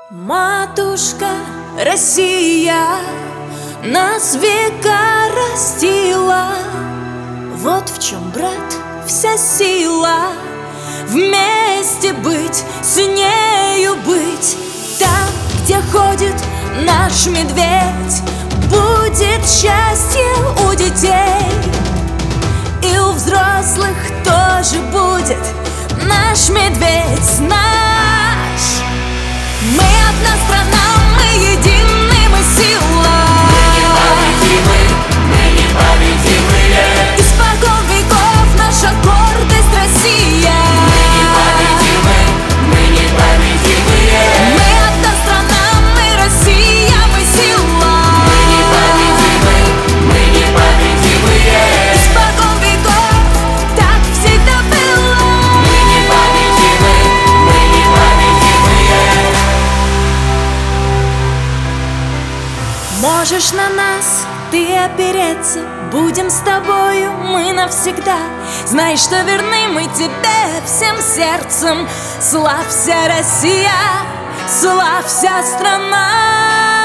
Матушка Россия нас века растила. Вот в чем, брат, вся сила. Вместе быть, с нею быть. Там, где ходит наш медведь, будет счастье у детей. И у взрослых тоже будет наш медведь, наш. Мы одна страна, мы едины, мы сила. Мы непобедимы, мы непобедимые. Испокон веков наша гордость Россия. Мы непобедимы, мы непобедимые. Мы одна страна, мы Россия, мы сила. Мы непобедимы, мы непобедимые. Испокон веков так всегда было. Мы непобедимы, мы непобедимые. Можешь на нас ты опереться, будем с тобою мы навсегда. Знай, что верны мы тебе всем сердцем. Славься, Россия, славься, страна.